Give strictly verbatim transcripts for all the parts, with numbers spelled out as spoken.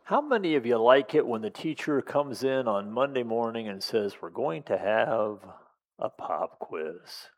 How many of you like it when the teacher comes in on Monday morning and says, "We're going to have a pop quiz"?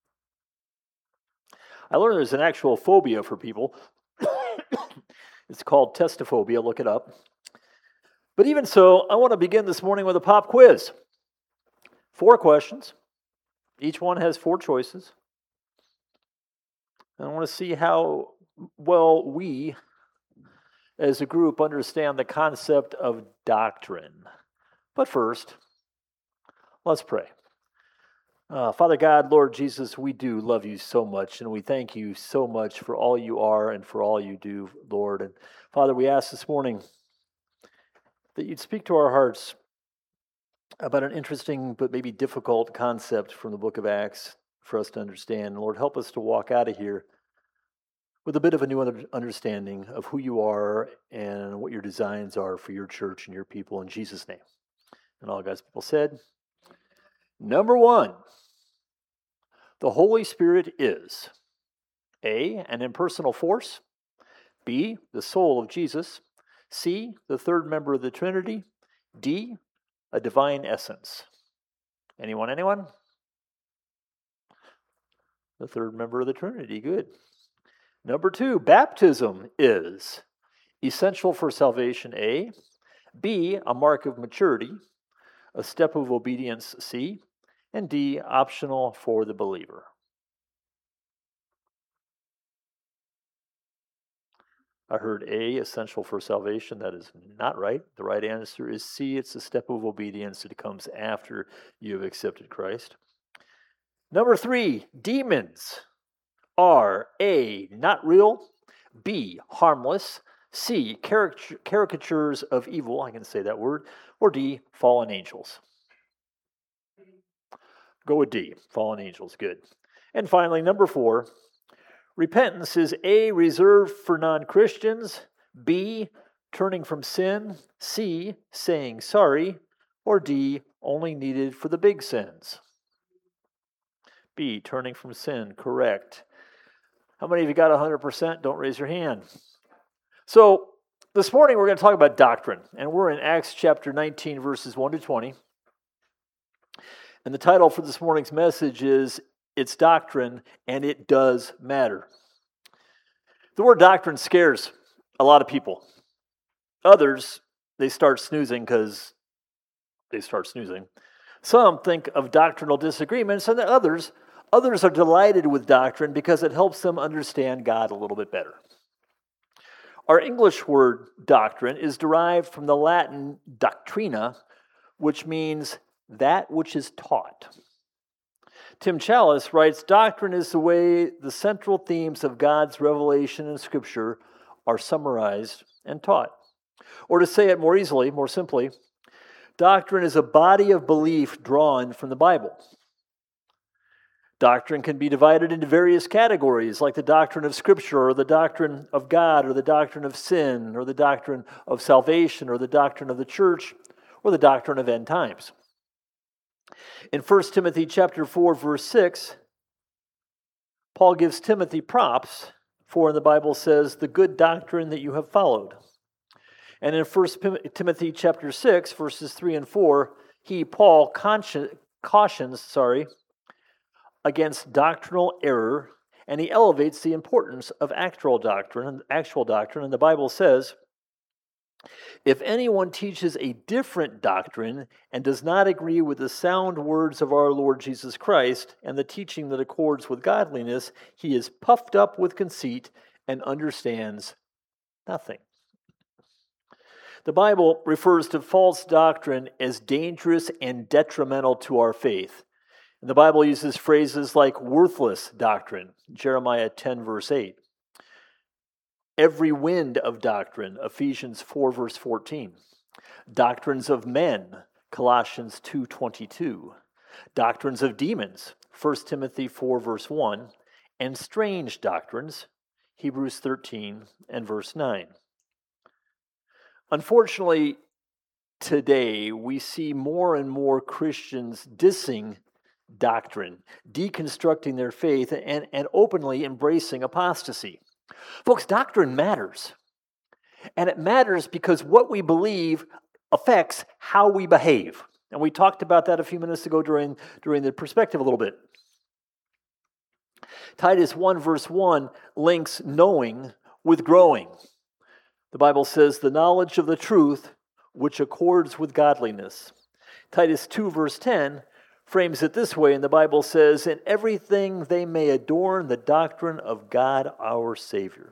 I learned there's an actual phobia for people. It's called testophobia. Look it up. But even so, I want to begin this morning with a pop quiz. Four questions. Each one has four choices. And I want to see how well we, as a group, understand the concept of doctrine. But first, let's pray. Uh, Father God, Lord Jesus, we do love you so much, and we thank you so much for all you are and for all you do, Lord. And Father, we ask this morning that you'd speak to our hearts about an interesting but maybe difficult concept from the book of Acts for us to understand. Lord, help us to walk out of here with a bit of a new understanding of who you are and what your designs are for your church and your people, in Jesus' name. And all God's people said, number one, the Holy Spirit is A, an impersonal force, B, the soul of Jesus, C, the third member of the Trinity, D, a divine essence. Anyone, anyone? The third member of the Trinity, good. Number two, baptism is essential for salvation, A, B, a mark of maturity, a step of obedience, C, and D, optional for the believer. I heard A, essential for salvation. That is not right. The right answer is C, it's a step of obedience. It comes after you have accepted Christ. Number three, demons are A, not real, B, harmless, C, caric- caricatures of evil, I can say that word, or D, fallen angels. Go with D, fallen angels, good. And finally, number four, repentance is A, reserved for non-Christians, B, turning from sin, C, saying sorry, or D, only needed for the big sins. B, turning from sin, correct. How many of you got one hundred percent? Don't raise your hand. So, this morning we're going to talk about doctrine, and we're in Acts chapter nineteen, verses one to twenty. And the title for this morning's message is, It's Doctrine, and It Does Matter. The word doctrine scares a lot of people. Others, they start snoozing because they start snoozing. Some think of doctrinal disagreements, and the others, others are delighted with doctrine because it helps them understand God a little bit better. Our English word doctrine is derived from the Latin doctrina, which means that which is taught. Tim Challis writes, doctrine is the way the central themes of God's revelation in Scripture are summarized and taught. Or to say it more easily, more simply, doctrine is a body of belief drawn from the Bible. Doctrine can be divided into various categories, like the doctrine of Scripture, or the doctrine of God, or the doctrine of sin, or the doctrine of salvation, or the doctrine of the church, or the doctrine of end times. In First Timothy chapter four, verse six, Paul gives Timothy props for, and the Bible says, the good doctrine that you have followed. And in First Timothy chapter six, verses three and four, he, Paul, cautions, sorry, against doctrinal error, and he elevates the importance of actual doctrine, actual doctrine, and the Bible says, if anyone teaches a different doctrine and does not agree with the sound words of our Lord Jesus Christ and the teaching that accords with godliness, he is puffed up with conceit and understands nothing. The Bible refers to false doctrine as dangerous and detrimental to our faith. And the Bible uses phrases like worthless doctrine, Jeremiah ten, verse eight. Every wind of doctrine, Ephesians four, verse fourteen. Doctrines of men, Colossians two, twenty-two. Doctrines of demons, First Timothy four, verse one. And strange doctrines, Hebrews thirteen and verse nine. Unfortunately, today we see more and more Christians dissing doctrine, deconstructing their faith, and, and openly embracing apostasy. Folks, doctrine matters. And it matters because what we believe affects how we behave. And we talked about that a few minutes ago during, during the perspective a little bit. Titus one verse one links knowing with growing. The Bible says, the knowledge of the truth which accords with godliness. Titus two verse ten frames it this way, and the Bible says, in everything they may adorn the doctrine of God our Savior.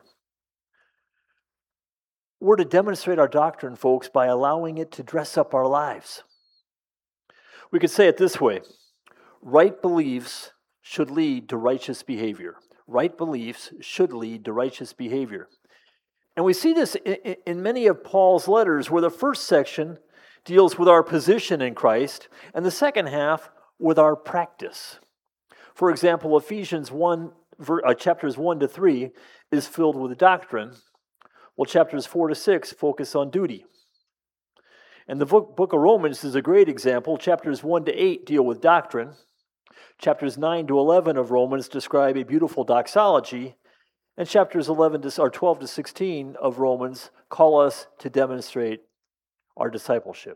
We're to demonstrate our doctrine, folks, by allowing it to dress up our lives. We could say it this way: right beliefs should lead to righteous behavior. Right beliefs should lead to righteous behavior. And we see this in, in many of Paul's letters, where the first section deals with our position in Christ, and the second half with our practice. For example, Ephesians one, uh, chapters one to three is filled with doctrine, while chapters four to six focus on duty. And the book, book of Romans is a great example. Chapters one to eight deal with doctrine. Chapters nine to eleven of Romans describe a beautiful doxology, and chapters eleven to, or twelve to sixteen of Romans call us to demonstrate our discipleship.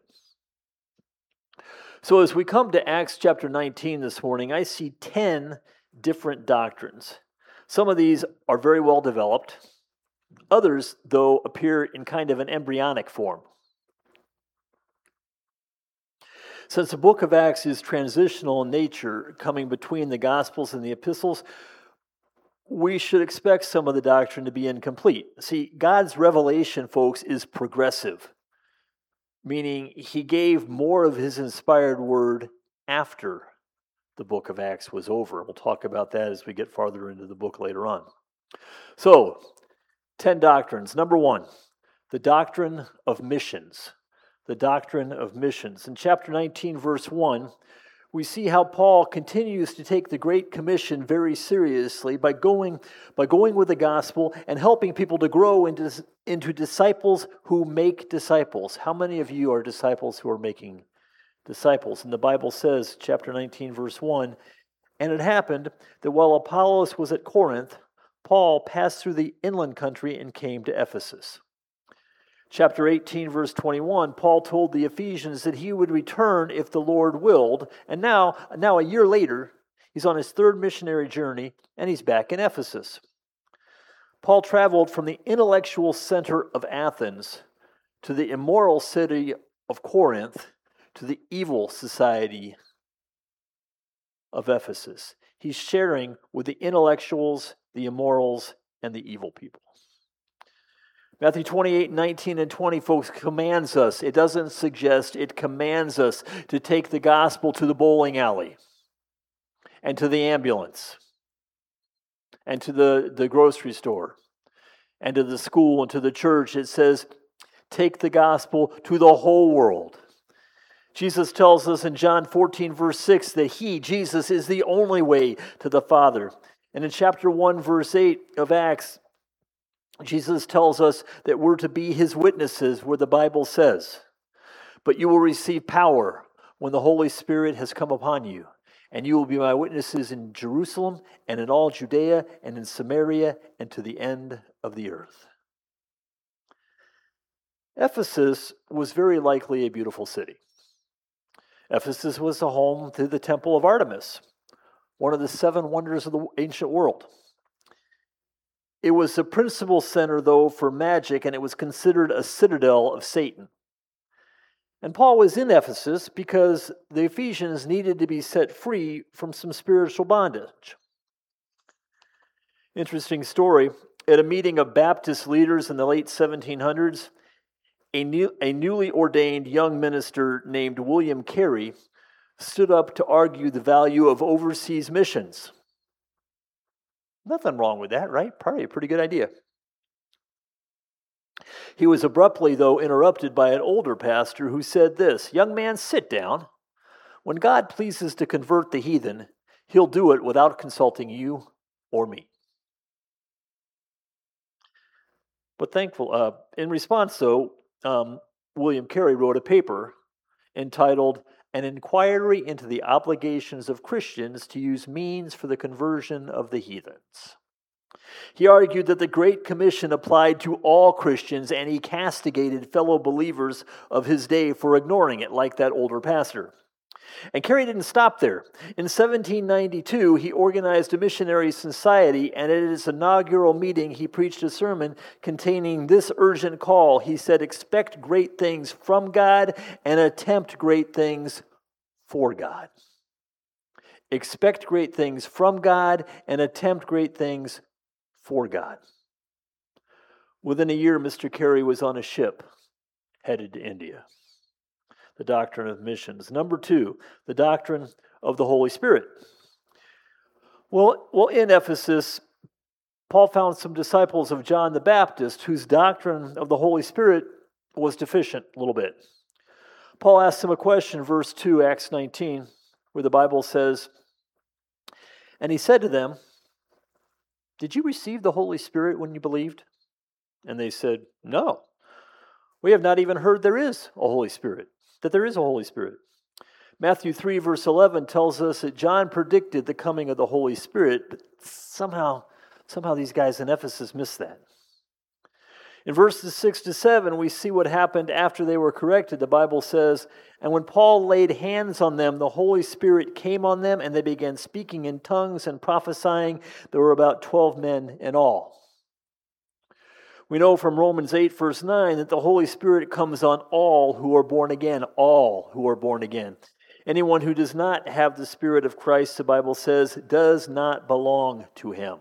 So as we come to Acts chapter nineteen this morning, I see ten different doctrines. Some of these are very well developed. Others, though, appear in kind of an embryonic form. Since the book of Acts is transitional in nature, coming between the Gospels and the epistles, we should expect some of the doctrine to be incomplete. See, God's revelation, folks, is progressive, meaning he gave more of his inspired word after the book of Acts was over. We'll talk about that as we get farther into the book later on. So, ten doctrines. Number one, the doctrine of missions. The doctrine of missions. In chapter nineteen, verse one, we see how Paul continues to take the Great Commission very seriously by going, by going with the gospel and helping people to grow into, into disciples who make disciples. How many of you are disciples who are making disciples? And the Bible says, chapter nineteen, verse one, and it happened that while Apollos was at Corinth, Paul passed through the inland country and came to Ephesus. Chapter eighteen, verse twenty-one, Paul told the Ephesians that he would return if the Lord willed. And now, now a year later, he's on his third missionary journey, and he's back in Ephesus. Paul traveled from the intellectual center of Athens to the immoral city of Corinth to the evil society of Ephesus. He's sharing with the intellectuals, the immorals, and the evil people. Matthew twenty-eight, nineteen, and twenty, folks, commands us. It doesn't suggest, it commands us to take the gospel to the bowling alley and to the ambulance and to the, the grocery store and to the school and to the church. It says, take the gospel to the whole world. Jesus tells us in John fourteen, verse six, that he, Jesus, is the only way to the Father. And in chapter one, verse eight of Acts, Jesus tells us that we're to be his witnesses, where the Bible says, but you will receive power when the Holy Spirit has come upon you, and you will be my witnesses in Jerusalem and in all Judea and in Samaria and to the end of the earth. Ephesus was very likely a beautiful city. Ephesus was the home to the Temple of Artemis, one of the seven wonders of the ancient world. It was the principal center, though, for magic, and it was considered a citadel of Satan. And Paul was in Ephesus because the Ephesians needed to be set free from some spiritual bondage. Interesting story. At a meeting of Baptist leaders in the late seventeen hundreds, a, new, a newly ordained young minister named William Carey stood up to argue the value of overseas missions. Nothing wrong with that, right? Probably a pretty good idea. He was abruptly, though, interrupted by an older pastor who said this, young man, sit down. When God pleases to convert the heathen, he'll do it without consulting you or me. But thankful, uh, in response, though, um, William Carey wrote a paper entitled An Inquiry into the Obligations of Christians to Use Means for the Conversion of the Heathens. He argued that the Great Commission applied to all Christians, and he castigated fellow believers of his day for ignoring it, like that older pastor. And Carey didn't stop there. In seventeen ninety-two, he organized a missionary society, and at his inaugural meeting, he preached a sermon containing this urgent call. He said, "Expect great things from God and attempt great things for God." Expect great things from God and attempt great things for God. Within a year, Mister Carey was on a ship headed to India. The doctrine of missions. Number two, the doctrine of the Holy Spirit. Well, well, in Ephesus, Paul found some disciples of John the Baptist whose doctrine of the Holy Spirit was deficient a little bit. Paul asked them a question, verse two, Acts nineteen, where the Bible says, "And he said to them, 'Did you receive the Holy Spirit when you believed?' And they said, 'No. We have not even heard there is a Holy Spirit.'" That there is a Holy Spirit. Matthew three, verse eleven tells us that John predicted the coming of the Holy Spirit, but somehow, somehow these guys in Ephesus missed that. In verses six to seven, we see what happened after they were corrected. The Bible says, "And when Paul laid hands on them, the Holy Spirit came on them, and they began speaking in tongues and prophesying. There were about twelve men in all." We know from Romans eight, verse nine, that the Holy Spirit comes on all who are born again, all who are born again. Anyone who does not have the Spirit of Christ, the Bible says, does not belong to him.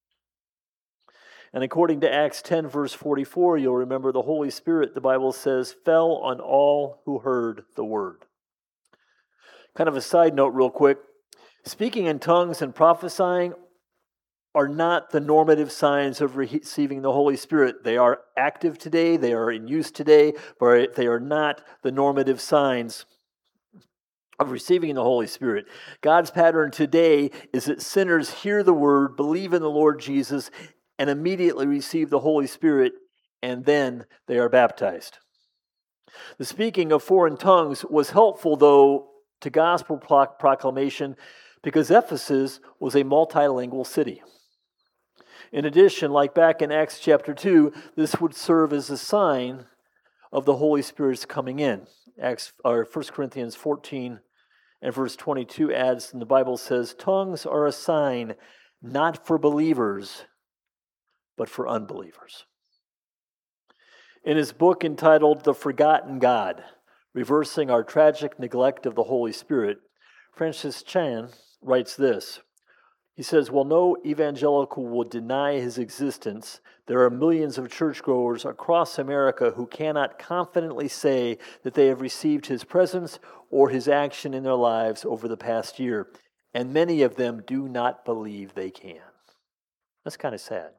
And according to Acts ten, verse forty-four, you'll remember the Holy Spirit, the Bible says, fell on all who heard the word. Kind of a side note real quick. Speaking in tongues and prophesying are not the normative signs of receiving the Holy Spirit. They are active today, they are in use today, but they are not the normative signs of receiving the Holy Spirit. God's pattern today is that sinners hear the word, believe in the Lord Jesus, and immediately receive the Holy Spirit, and then they are baptized. The speaking of foreign tongues was helpful, though, to gospel proclamation because Ephesus was a multilingual city. In addition, like back in Acts chapter two, this would serve as a sign of the Holy Spirit's coming in. Acts or First Corinthians fourteen and verse twenty-two adds, and the Bible says, "Tongues are a sign not for believers, but for unbelievers." In his book entitled The Forgotten God, Reversing Our Tragic Neglect of the Holy Spirit, Francis Chan writes this. He says, "While no evangelical will deny his existence, there are millions of churchgoers across America who cannot confidently say that they have received his presence or his action in their lives over the past year, and many of them do not believe they can." That's kind of sad.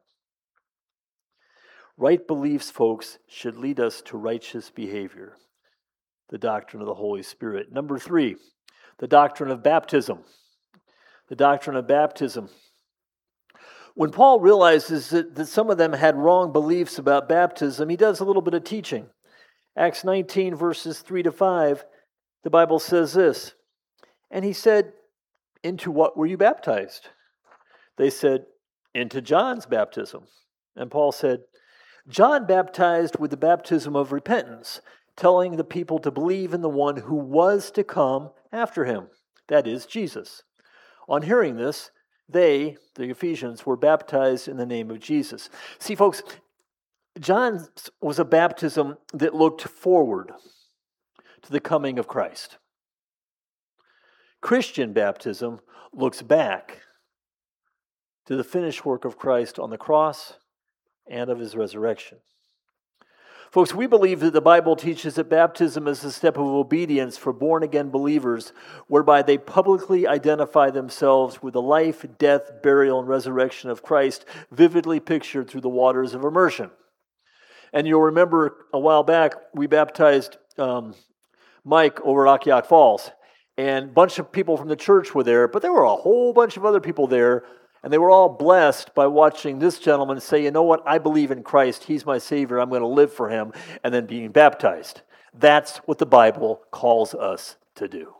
Right beliefs, folks, should lead us to righteous behavior. The doctrine of the Holy Spirit. Number three, the doctrine of baptism. The doctrine of baptism. When Paul realizes that, that some of them had wrong beliefs about baptism, he does a little bit of teaching. Acts nineteen, verses three to five, the Bible says this, "And he said, 'Into what were you baptized?' They said, 'Into John's baptism.' And Paul said, 'John baptized with the baptism of repentance, telling the people to believe in the one who was to come after him, that is, Jesus.' On hearing this, they, the Ephesians, were baptized in the name of Jesus." See, folks, John was a baptism that looked forward to the coming of Christ. Christian baptism looks back to the finished work of Christ on the cross and of his resurrection. Folks, we believe that the Bible teaches that baptism is a step of obedience for born-again believers, whereby they publicly identify themselves with the life, death, burial, and resurrection of Christ, vividly pictured through the waters of immersion. And you'll remember a while back, we baptized um, Mike over at Akiak Falls, and a bunch of people from the church were there, but there were a whole bunch of other people there. And they were all blessed by watching this gentleman say, "You know what, I believe in Christ. He's my Savior. I'm going to live for him," and then being baptized. That's what the Bible calls us to do.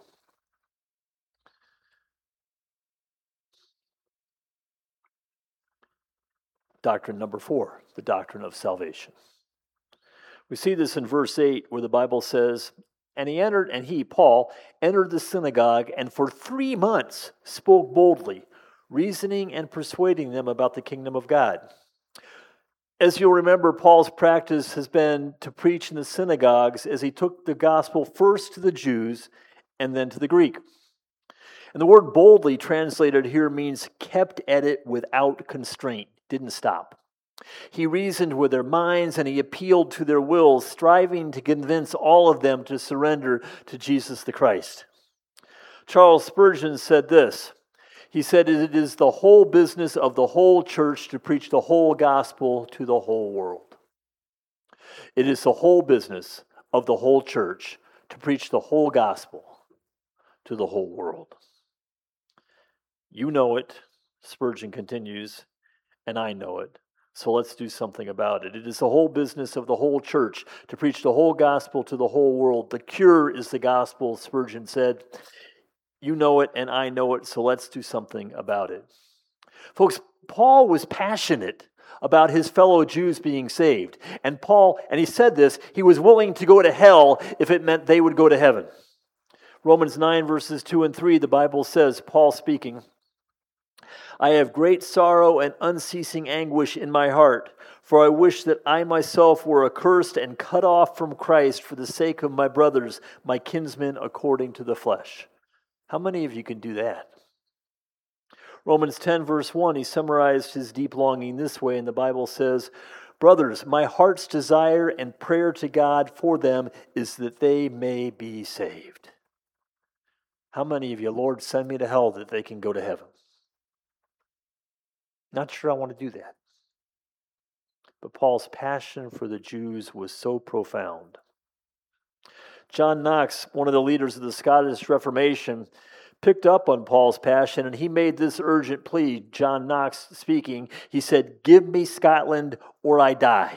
Doctrine number four, the doctrine of salvation. We see this in verse eight where the Bible says, And he entered, and he, Paul, entered the synagogue and for three months spoke boldly, reasoning and persuading them about the kingdom of God. As you'll remember, Paul's practice has been to preach in the synagogues as he took the gospel first to the Jews and then to the Greek. And the word boldly translated here means kept at it without constraint, didn't stop. He reasoned with their minds and he appealed to their wills, striving to convince all of them to surrender to Jesus the Christ. Charles Spurgeon said this. He said, It is the whole business of the whole church to preach the whole gospel to the whole world. It is the whole business of the whole church to preach the whole gospel to the whole world. You know it, Spurgeon continues, and I know it. So let's do something about it. It is the whole business of the whole church to preach the whole gospel to the whole world. The cure is the gospel, Spurgeon said. You know it and I know it, so let's do something about it. Folks, Paul was passionate about his fellow Jews being saved. And Paul, and he said this, he was willing to go to hell if it meant they would go to heaven. Romans nine verses two and three, the Bible says, Paul speaking, I have great sorrow and unceasing anguish in my heart, for I wish that I myself were accursed and cut off from Christ for the sake of my brothers, my kinsmen according to the flesh. How many of you can do that? Romans ten verse one, he summarized his deep longing this way, and the Bible says, Brothers, my heart's desire and prayer to God for them is that they may be saved. How many of you, Lord, send me to hell that they can go to heaven? Not sure I want to do that. But Paul's passion for the Jews was so profound. John Knox, one of the leaders of the Scottish Reformation, picked up on Paul's passion and he made this urgent plea. John Knox speaking, he said, Give me Scotland or I die.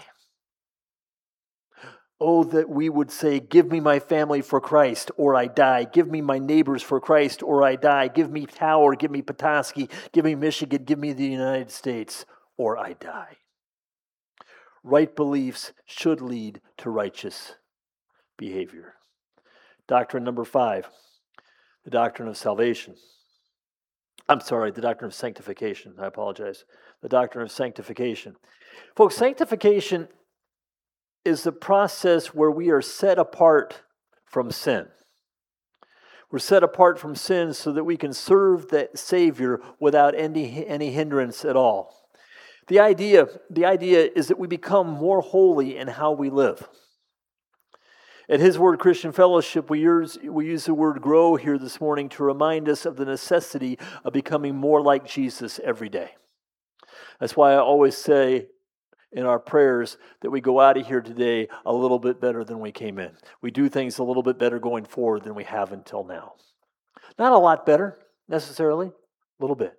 Oh, that we would say, give me my family for Christ, or I die. Give me my neighbors for Christ, or I die. Give me Tower, give me Petoskey, give me Michigan, give me the United States, or I die. Right beliefs should lead to righteous behavior. Doctrine number five, the doctrine of salvation. I'm sorry, the doctrine of sanctification. I apologize. The doctrine of sanctification. Folks, sanctification is the process where we are set apart from sin. We're set apart from sin so that we can serve the Savior without any, any hindrance at all. The idea, the idea is that we become more holy in how we live. At His Word Christian Fellowship, we use, we use the word grow here this morning to remind us of the necessity of becoming more like Jesus every day. That's why I always say in our prayers that we go out of here today a little bit better than we came in. We do things a little bit better going forward than we have until now. Not a lot better, necessarily, a little bit.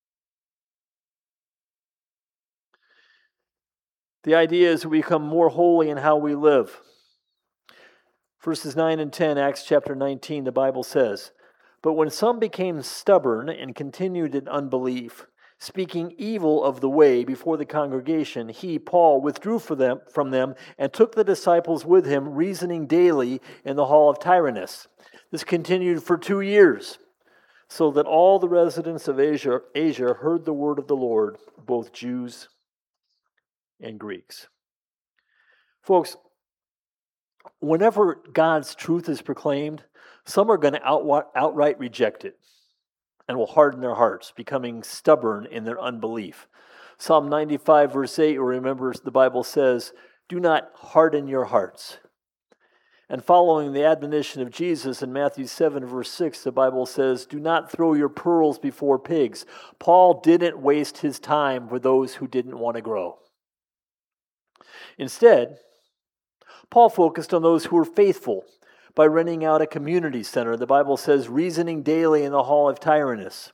The idea is that we become more holy in how we live. Verses nine and ten, Acts chapter nineteen, the Bible says, But when some became stubborn and continued in unbelief, speaking evil of the way before the congregation, he, Paul, withdrew for them, from them and took the disciples with him, reasoning daily in the hall of Tyrannus. This continued for two years, so that all the residents of Asia, Asia heard the word of the Lord, both Jews and Greeks. Folks, whenever God's truth is proclaimed, some are going to out, outright reject it and will harden their hearts, becoming stubborn in their unbelief. Psalm ninety-five, verse eight, remember the Bible says, Do not harden your hearts. And following the admonition of Jesus in Matthew seven, verse six, the Bible says, Do not throw your pearls before pigs. Paul didn't waste his time with those who didn't want to grow. Instead, Paul focused on those who were faithful by renting out a community center. The Bible says, reasoning daily in the hall of Tyrannus.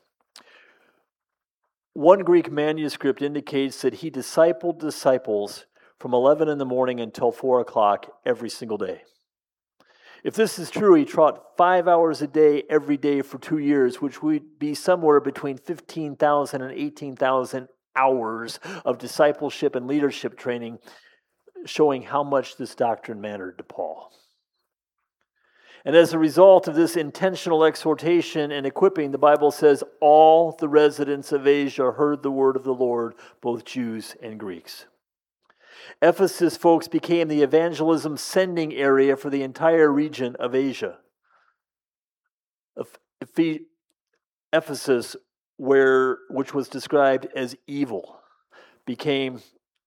One Greek manuscript indicates that he discipled disciples from eleven in the morning until four o'clock every single day. If this is true, he taught five hours a day every day for two years, which would be somewhere between fifteen thousand and eighteen thousand hours of discipleship and leadership training, showing how much this doctrine mattered to Paul. And as a result of this intentional exhortation and equipping, the Bible says all the residents of Asia heard the word of the Lord, both Jews and Greeks. Ephesus, folks, became the evangelism sending area for the entire region of Asia. Ephesus, where which was described as evil, became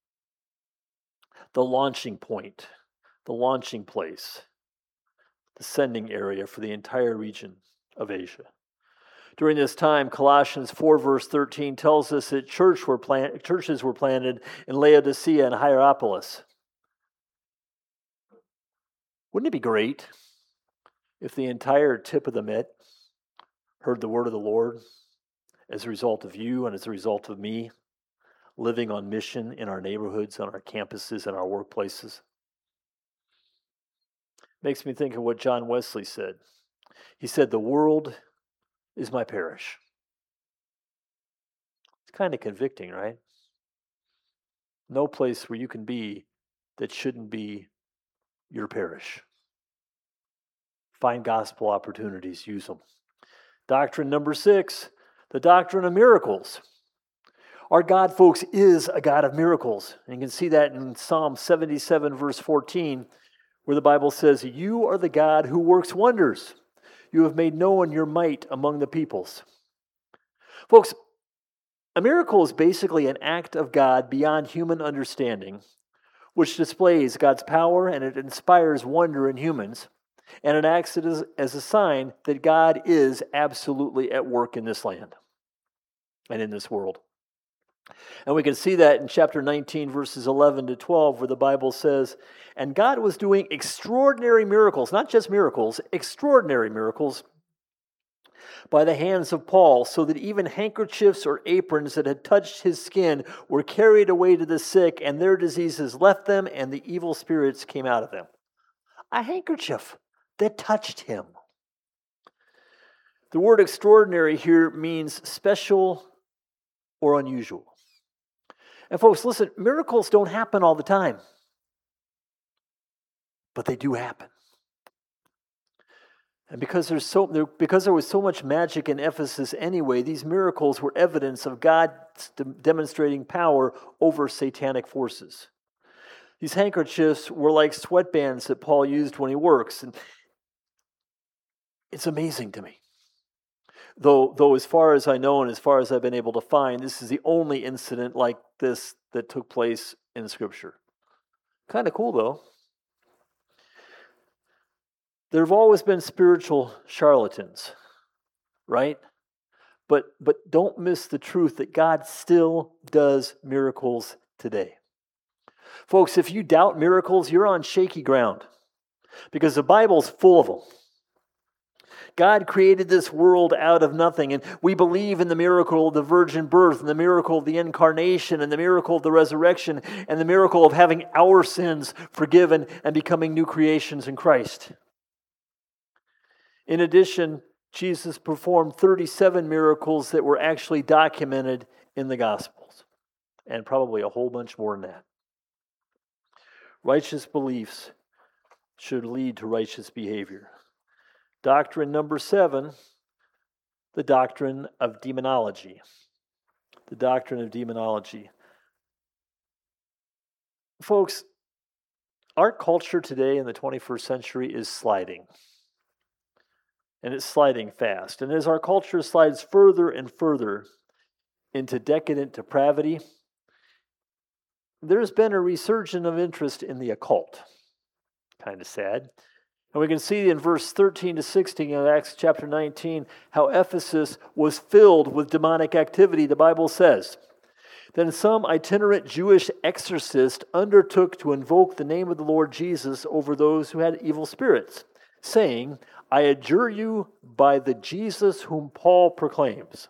the launching point, the launching place, the sending area for the entire region of Asia. During this time, Colossians four verse thirteen tells us that church were plant, churches were planted in Laodicea and Hierapolis. Wouldn't it be great if the entire tip of the mitt heard the word of the Lord as a result of you and as a result of me living on mission in our neighborhoods, on our campuses, and our workplaces? Makes me think of what John Wesley said. He said, "The world is my parish." It's kind of convicting, right? No place where you can be that shouldn't be your parish. Find gospel opportunities, use them. Doctrine number six, the doctrine of miracles. Our God, folks, is a God of miracles. And you can see that in Psalm seventy-seven, verse fourteen, where the Bible says, "You are the God who works wonders. You have made known your might among the peoples." Folks, a miracle is basically an act of God beyond human understanding, which displays God's power and it inspires wonder in humans, and it acts as, as a sign that God is absolutely at work in this land and in this world. And we can see that in chapter nineteen, verses eleven to twelve, where the Bible says, "And God was doing extraordinary miracles," not just miracles, extraordinary miracles, "by the hands of Paul, so that even handkerchiefs or aprons that had touched his skin were carried away to the sick, and their diseases left them, and the evil spirits came out of them." A handkerchief that touched him. The word extraordinary here means special or unusual. And folks, listen, miracles don't happen all the time, but they do happen. And because there's so there, because there was so much magic in Ephesus anyway, these miracles were evidence of God demonstrating power over satanic forces. These handkerchiefs were like sweatbands that Paul used when he works, and it's amazing to me. Though, though as far as I know and as far as I've been able to find, this is the only incident like this that took place in Scripture. Kind of cool, though. There have always been spiritual charlatans, right? But, but don't miss the truth that God still does miracles today. Folks, if you doubt miracles, you're on shaky ground, because the Bible's full of them. God created this world out of nothing, and we believe in the miracle of the virgin birth, and the miracle of the incarnation, and the miracle of the resurrection, and the miracle of having our sins forgiven and becoming new creations in Christ. In addition, Jesus performed thirty-seven miracles that were actually documented in the Gospels, and probably a whole bunch more than that. Righteous beliefs should lead to righteous behavior. Doctrine number seven, the doctrine of demonology. The doctrine of demonology. Folks, our culture today in the twenty-first century is sliding. And it's sliding fast. And as our culture slides further and further into decadent depravity, there's been a resurgence of interest in the occult. Kind of sad. And we can see in verse thirteen to sixteen of Acts chapter nineteen how Ephesus was filled with demonic activity. The Bible says, "Then some itinerant Jewish exorcist undertook to invoke the name of the Lord Jesus over those who had evil spirits, saying, 'I adjure you by the Jesus whom Paul proclaims.'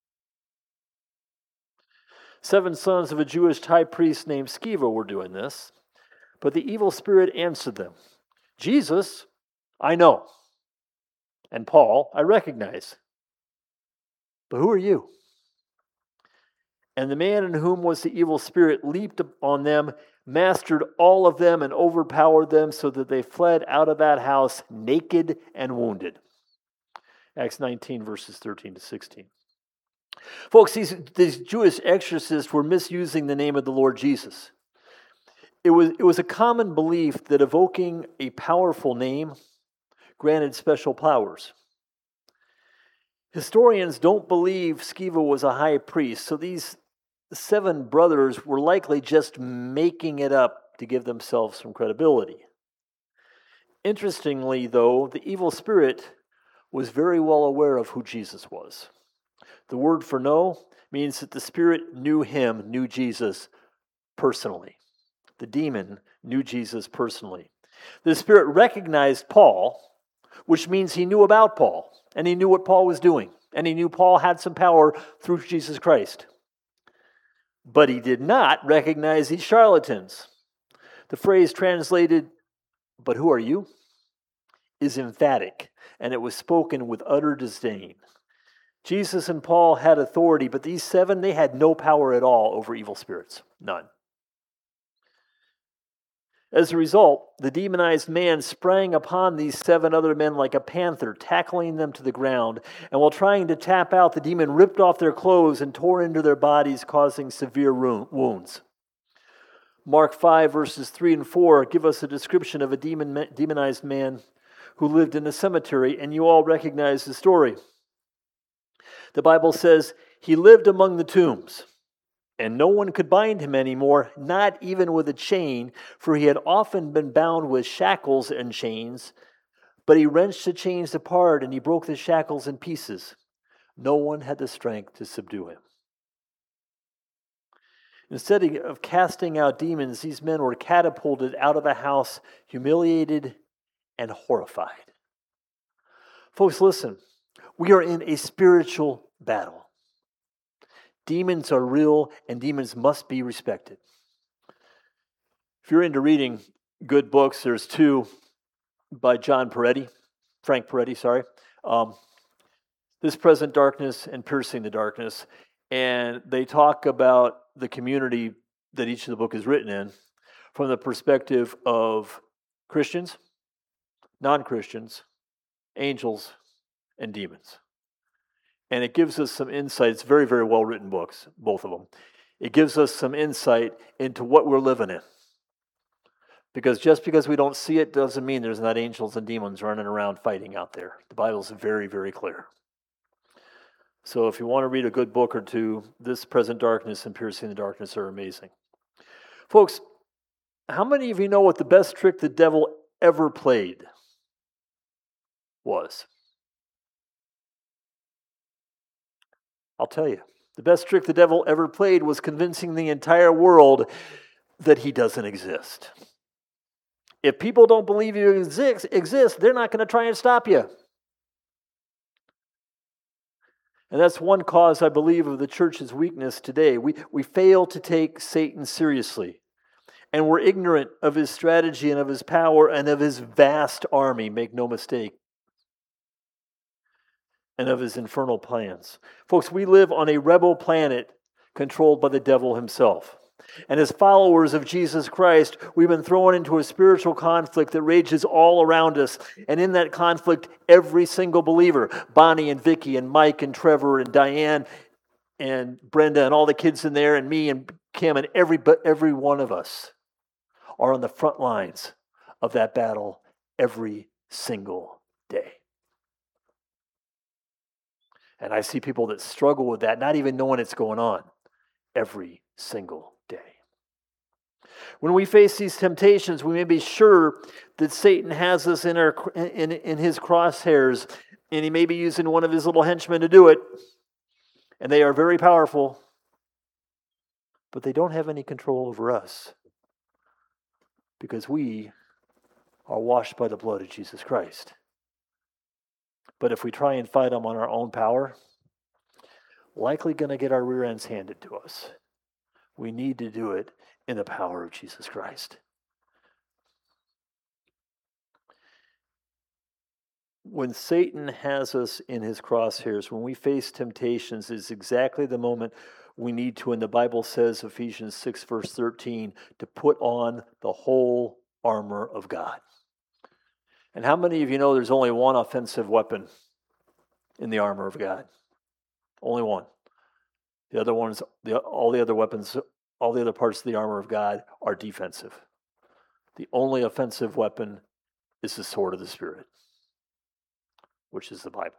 Seven sons of a Jewish high priest named Sceva were doing this, but the evil spirit answered them, 'Jesus, I know, and Paul, I recognize. But who are you?' And the man in whom was the evil spirit leaped on them, mastered all of them, and overpowered them, so that they fled out of that house naked and wounded. Acts nineteen, verses thirteen to sixteen. Folks, these, these Jewish exorcists were misusing the name of the Lord Jesus. It was, it was a common belief that evoking a powerful name granted special powers. Historians don't believe Sceva was a high priest, so these seven brothers were likely just making it up to give themselves some credibility. Interestingly, though, the evil spirit was very well aware of who Jesus was. The word for know means that the spirit knew him, knew Jesus personally. The demon knew Jesus personally. The spirit recognized Paul, which means he knew about Paul, and he knew what Paul was doing, and he knew Paul had some power through Jesus Christ. But he did not recognize these charlatans. The phrase translated, "But who are you?" is emphatic, and it was spoken with utter disdain. Jesus and Paul had authority, but these seven, they had no power at all over evil spirits. None. As a result, the demonized man sprang upon these seven other men like a panther, tackling them to the ground. And while trying to tap out, the demon ripped off their clothes and tore into their bodies, causing severe wounds. Mark five, verses three and four give us a description of a demon, demonized man who lived in a cemetery, and you all recognize the story. The Bible says, he lived among the tombs, and no one could bind him anymore, not even with a chain, for he had often been bound with shackles and chains. But he wrenched the chains apart, and he broke the shackles in pieces. No one had the strength to subdue him. Instead of casting out demons, these men were catapulted out of a house, humiliated and horrified. Folks, listen. We are in a spiritual battle. Demons are real, and demons must be respected. If you're into reading good books, there's two by John Peretti, Frank Peretti, sorry. Um, This Present Darkness and Piercing the Darkness. And they talk about the community that each of the book is written in from the perspective of Christians, non-Christians, angels, and demons. And it gives us some insight. It's very, very well-written books, both of them. It gives us some insight into what we're living in. Because just because we don't see it doesn't mean there's not angels and demons running around fighting out there. The Bible's very, very clear. So if you want to read a good book or two, This Present Darkness and Piercing the Darkness are amazing. Folks, how many of you know what the best trick the devil ever played was? I'll tell you. The best trick the devil ever played was convincing the entire world that he doesn't exist. If people don't believe you exist, exist they're not going to try and stop you. And that's one cause, I believe, of the church's weakness today. We, we fail to take Satan seriously. And we're ignorant of his strategy and of his power and of his vast army, make no mistake, and of his infernal plans. Folks, we live on a rebel planet controlled by the devil himself. And as followers of Jesus Christ, we've been thrown into a spiritual conflict that rages all around us. And in that conflict, every single believer, Bonnie and Vicky and Mike and Trevor and Diane and Brenda and all the kids in there and me and Kim and every, every one of us are on the front lines of that battle every single day. And I see people that struggle with that, not even knowing it's going on, every single day. When we face these temptations, we may be sure that Satan has us in, our, in, in his crosshairs, and he may be using one of his little henchmen to do it, and they are very powerful, but they don't have any control over us because we are washed by the blood of Jesus Christ. But if we try and fight them on our own power, likely going to get our rear ends handed to us. We need to do it in the power of Jesus Christ. When Satan has us in his crosshairs, when we face temptations, is exactly the moment we need to, and the Bible says, Ephesians six, verse thirteen, to put on the whole armor of God. And how many of you know there's only one offensive weapon in the armor of God? Only one. The other ones, the, all the other weapons, all the other parts of the armor of God are defensive. The only offensive weapon is the sword of the Spirit, which is the Bible.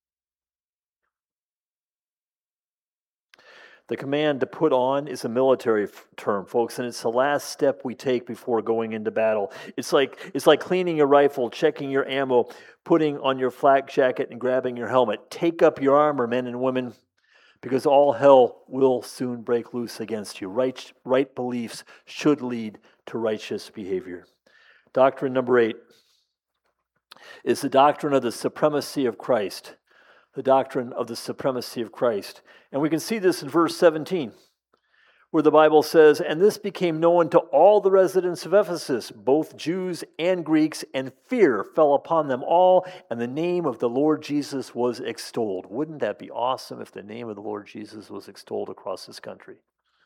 The command to put on is a military f- term, folks, and it's the last step we take before going into battle. It's like it's like cleaning your rifle, checking your ammo, putting on your flak jacket, and grabbing your helmet. Take up your armor, men and women, because all hell will soon break loose against you. Right, right beliefs should lead to righteous behavior. Doctrine number eight is the doctrine of the supremacy of Christ. The doctrine of the supremacy of Christ. And we can see this in verse seventeen, where the Bible says, "And this became known to all the residents of Ephesus, both Jews and Greeks, and fear fell upon them all, and the name of the Lord Jesus was extolled." Wouldn't that be awesome if the name of the Lord Jesus was extolled across this country?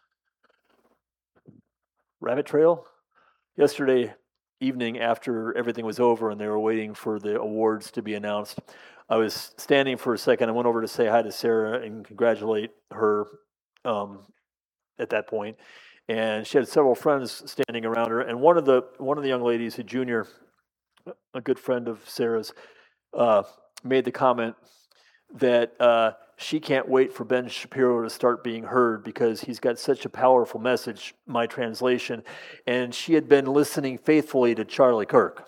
Rabbit trail? Yesterday evening, after everything was over and they were waiting for the awards to be announced, I was standing for a second. I went over to say hi to Sarah and congratulate her um, at that point. And she had several friends standing around her. And one of the one of the young ladies, a junior, a good friend of Sarah's, uh, made the comment that uh, she can't wait for Ben Shapiro to start being heard because he's got such a powerful message, my translation. And she had been listening faithfully to Charlie Kirk.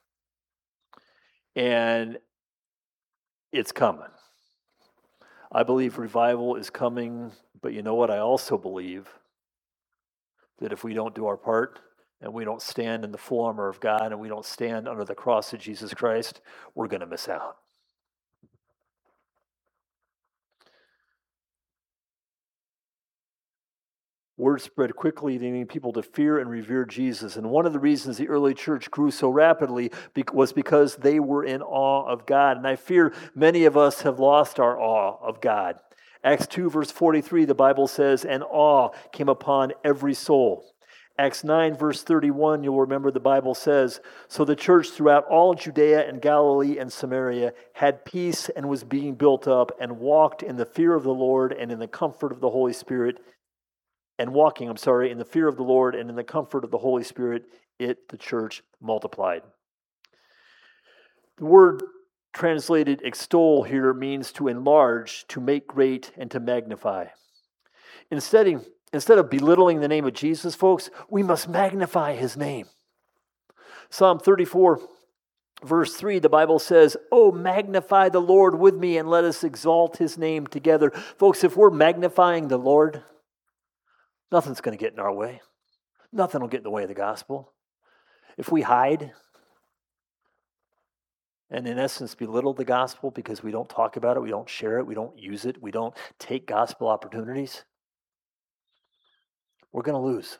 And it's coming. I believe revival is coming, but you know what? I also believe that if we don't do our part and we don't stand in the full armor of God and we don't stand under the cross of Jesus Christ, we're going to miss out. Word spread quickly, leading people to fear and revere Jesus. And one of the reasons the early church grew so rapidly was because they were in awe of God. And I fear many of us have lost our awe of God. Acts two, verse forty-three, the Bible says, "And awe came upon every soul." Acts nine, verse thirty-one, you'll remember the Bible says, "So the church throughout all Judea and Galilee and Samaria had peace and was being built up and walked in the fear of the Lord and in the comfort of the Holy Spirit." And walking, I'm sorry, in the fear of the Lord and in the comfort of the Holy Spirit, it, the church, multiplied. The word translated extol here means to enlarge, to make great, and to magnify. Instead of, instead of belittling the name of Jesus, folks, we must magnify his name. Psalm thirty-four, verse three, the Bible says, "Oh, magnify the Lord with me and let us exalt his name together." Folks, if we're magnifying the Lord, nothing's going to get in our way. Nothing will get in the way of the gospel. If we hide and in essence belittle the gospel because we don't talk about it, we don't share it, we don't use it, we don't take gospel opportunities, we're going to lose.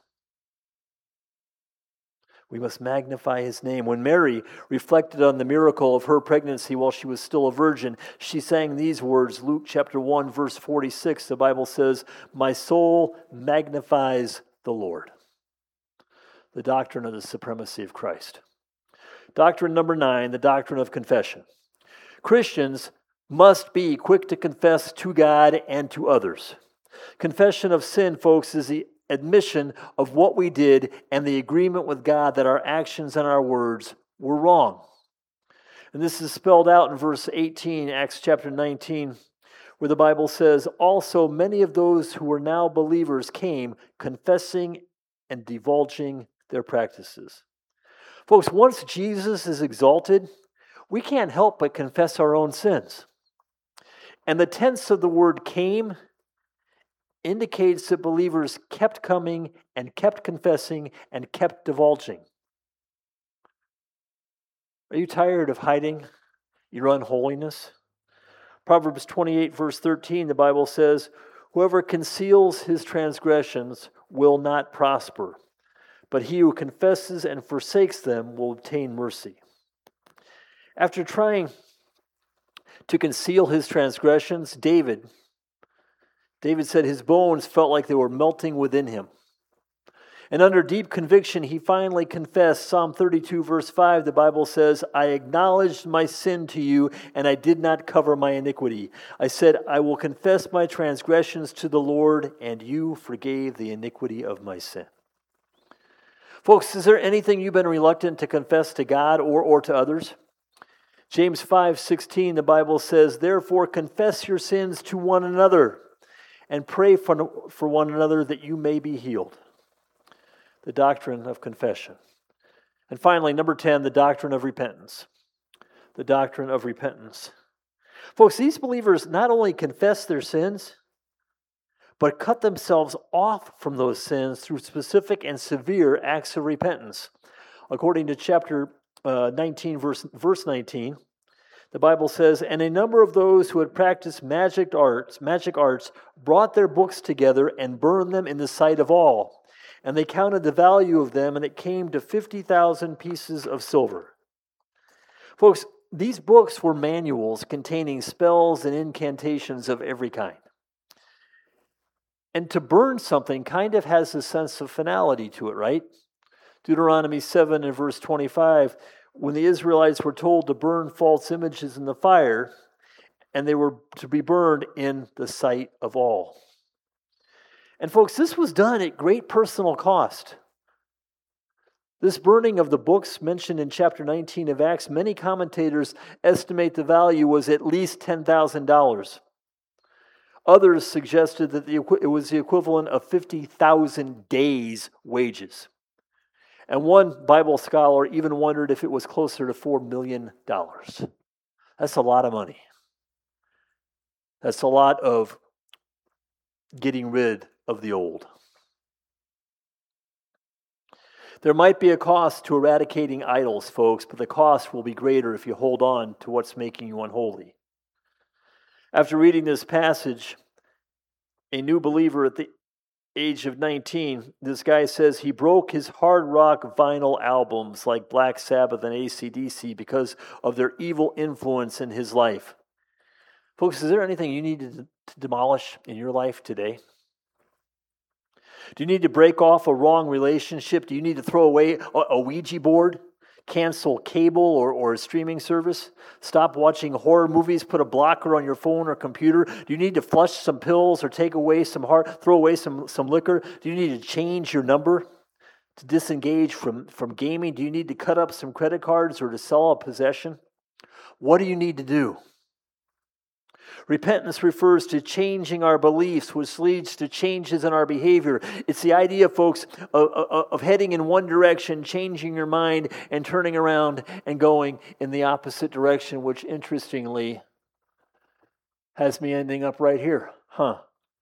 We must magnify his name. When Mary reflected on the miracle of her pregnancy while she was still a virgin, she sang these words, Luke chapter one, verse forty-six. The Bible says, "My soul magnifies the Lord." The doctrine of the supremacy of Christ. Doctrine number nine, the doctrine of confession. Christians must be quick to confess to God and to others. Confession of sin, folks, is the admission of what we did and the agreement with God that our actions and our words were wrong. And this is spelled out in verse eighteen, Acts chapter nineteen, where the Bible says, "Also many of those who were now believers came, confessing and divulging their practices." Folks, once Jesus is exalted, we can't help but confess our own sins. And the tense of the word came indicates that believers kept coming and kept confessing and kept divulging. Are you tired of hiding your unholiness? Proverbs twenty-eight, verse thirteen, the Bible says, "Whoever conceals his transgressions will not prosper, but he who confesses and forsakes them will obtain mercy." After trying to conceal his transgressions, David David said his bones felt like they were melting within him. And under deep conviction, he finally confessed. Psalm thirty-two, verse five, the Bible says, I acknowledged my sin to you, and I did not cover my iniquity. I said, I will confess my transgressions to the Lord, and you forgave the iniquity of my sin. Folks, is there anything you've been reluctant to confess to God or, or to others? James five sixteen, the Bible says, therefore confess your sins to one another, and pray for, for one another that you may be healed. The doctrine of confession. And finally, number ten, the doctrine of repentance. The doctrine of repentance. Folks, these believers not only confess their sins, but cut themselves off from those sins through specific and severe acts of repentance. According to chapter uh, nineteen, verse, verse nineteen, the Bible says, and a number of those who had practiced magic arts, magic arts brought their books together and burned them in the sight of all. And they counted the value of them, and it came to fifty thousand pieces of silver. Folks, these books were manuals containing spells and incantations of every kind. And to burn something kind of has a sense of finality to it, right? Deuteronomy seven and verse twenty-five, when the Israelites were told to burn false images in the fire, and they were to be burned in the sight of all. And folks, this was done at great personal cost. This burning of the books mentioned in chapter nineteen of Acts, many commentators estimate the value was at least ten thousand dollars. Others suggested that the, it was the equivalent of fifty thousand days' wages. And one Bible scholar even wondered if it was closer to four million dollars. That's a lot of money. That's a lot of getting rid of the old. There might be a cost to eradicating idols, folks, but the cost will be greater if you hold on to what's making you unholy. After reading this passage, a new believer at the age of nineteen, this guy says he broke his hard rock vinyl albums like Black Sabbath and A C D C because of their evil influence in his life. Folks, is there anything you need to, to demolish in your life today? Do you need to break off a wrong relationship? Do you need to throw away a, a Ouija board? Cancel cable or, or a streaming service? Stop watching horror movies? Put a blocker on your phone or computer? Do you need to flush some pills or take away some hard, throw away some, some liquor? Do you need to change your number to disengage from, from gaming? Do you need to cut up some credit cards or to sell a possession? What do you need to do? Repentance refers to changing our beliefs, which leads to changes in our behavior. It's the idea, folks, of, of, of heading in one direction, changing your mind, and turning around and going in the opposite direction, which interestingly has me ending up right here. Huh.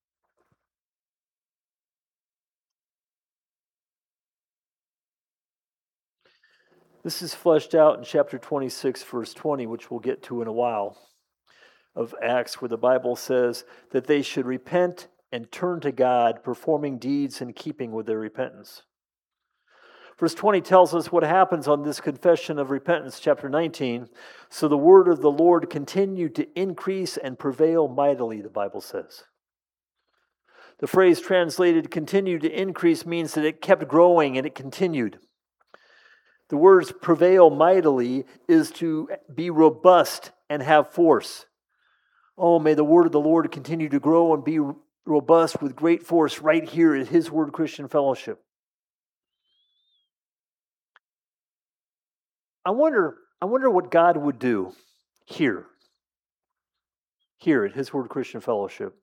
This is fleshed out in chapter twenty-six, verse twenty, which we'll get to in a while, of Acts, where the Bible says that they should repent and turn to God, performing deeds in keeping with their repentance. Verse twenty tells us what happens on this confession of repentance, chapter nineteen. So the word of the Lord continued to increase and prevail mightily, the Bible says. The phrase translated continued to increase means that it kept growing and it continued. The words prevail mightily is to be robust and have force. Oh, may the word of the Lord continue to grow and be robust with great force right here at His Word Christian Fellowship. I wonder, I wonder what God would do here, here at His Word Christian Fellowship,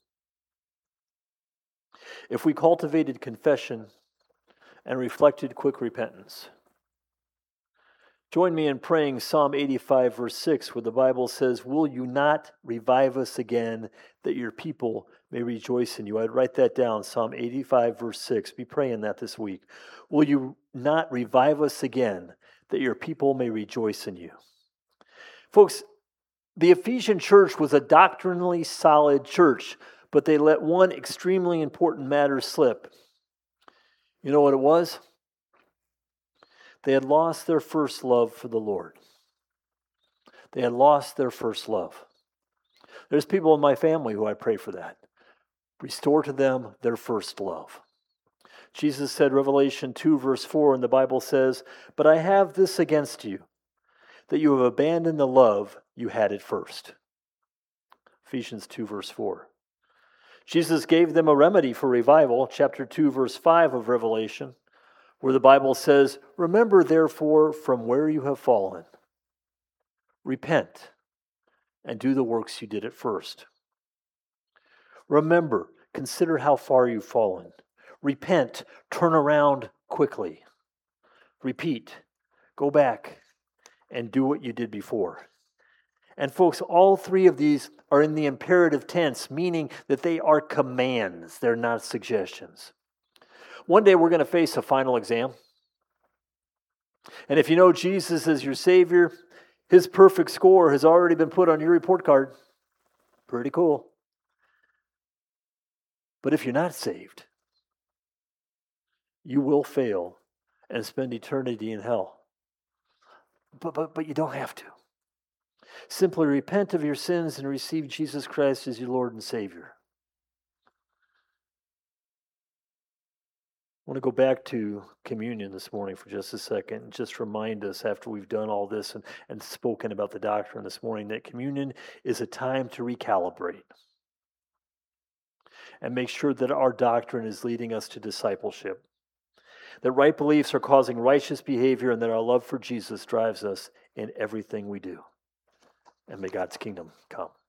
if we cultivated confession and reflected quick repentance. Join me in praying Psalm eighty-five, verse six, where the Bible says, will you not revive us again, that your people may rejoice in you? I'd write that down, Psalm eighty-five, verse six. Be praying that this week. Will you not revive us again, that your people may rejoice in you? Folks, the Ephesian church was a doctrinally solid church, but they let one extremely important matter slip. You know what it was? They had lost their first love for the Lord. They had lost their first love. There's people in my family who I pray for that. Restore to them their first love. Jesus said, Revelation two, verse four, and the Bible says, "But I have this against you, that you have abandoned the love you had at first." Ephesians two, verse four. Jesus gave them a remedy for revival, chapter two, verse five of Revelation, where the Bible says, "Remember, therefore, from where you have fallen. Repent and do the works you did at first." Remember, consider how far you've fallen. Repent, turn around quickly. Repeat, go back and do what you did before. And folks, all three of these are in the imperative tense, meaning that they are commands. They're not suggestions. One day we're going to face a final exam. And if you know Jesus as your Savior, His perfect score has already been put on your report card. Pretty cool. But if you're not saved, you will fail and spend eternity in hell. But, but, but you don't have to. Simply repent of your sins and receive Jesus Christ as your Lord and Savior. I want to go back to communion this morning for just a second and just remind us, after we've done all this and, and spoken about the doctrine this morning, that communion is a time to recalibrate and make sure that our doctrine is leading us to discipleship, that right beliefs are causing righteous behavior, and that our love for Jesus drives us in everything we do. And may God's kingdom come.